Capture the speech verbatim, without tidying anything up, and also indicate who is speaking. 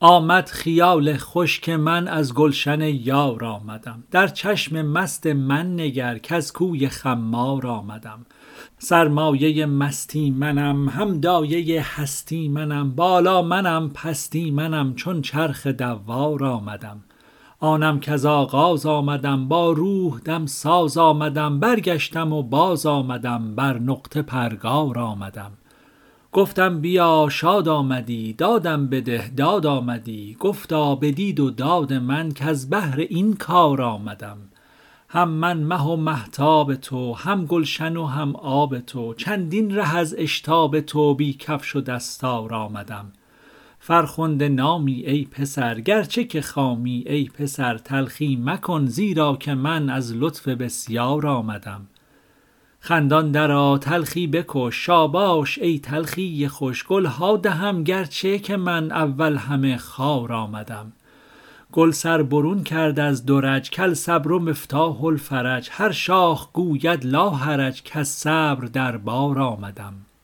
Speaker 1: آمد خیال خوش که من از گلشن یار آمدم. در چشم مست من نگر کز کوی خمار آمدم. سرمایه مستی منم، هم دایه هستی منم، بالا منم پستی منم، چون چرخ دوار آمدم. آنم کز آغاز آمدم، با روح دم ساز آمدم، برگشتم و باز آمدم، بر نقطه پرگار آمدم. گفتم بیا شاد آمدی، دادم بده داد آمدی، گفتا بدید و داد من کز بهر این کار آمدم. هم من مه و مهتاب تو، هم گلشن و هم آب تو، چندین ره از اشتاب تو بی کفش و دستار آمدم. فرخنده نامی ای پسر، گرچه که خامی ای پسر، تلخی مکن زیرا که من از لطف بسیار آمدم. خندان درآ تلخی بکش، شاباش ای تلخی خوش، گلها دهم گرچه که من اول همه خار آمدم. گل سر برون کرد از درج، کالصبر مفتاح الفرج، هر شاخ گوید لا حرج، کز صبر در بار آمدم.